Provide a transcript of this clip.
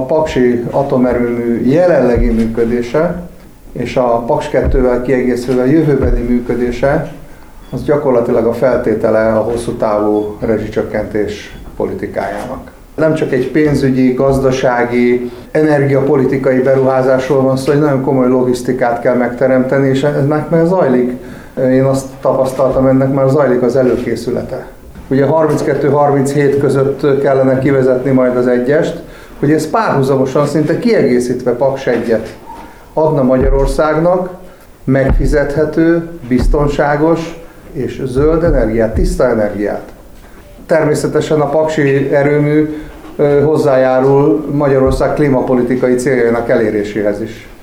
paksi atomerőmű jelenlegi működése és a Paks 2-vel kiegészülve jövőbeni működése az gyakorlatilag a feltétele a hosszú távú rezsicsökkentés politikájának. Nem csak egy pénzügyi, gazdasági, energiapolitikai beruházásról van szó, hogy nagyon komoly logisztikát kell megteremteni, és ennek már zajlik. Én azt tapasztaltam, ennek már zajlik az előkészülete. Ugye 32-37 között kellene kivezetni majd az egyest, hogy ez párhuzamosan, szinte kiegészítve Paks 1-et adna Magyarországnak megfizethető, biztonságos és zöld energiát, tiszta energiát. Természetesen a paksi erőmű hozzájárul Magyarország klímapolitikai céljainak eléréséhez is.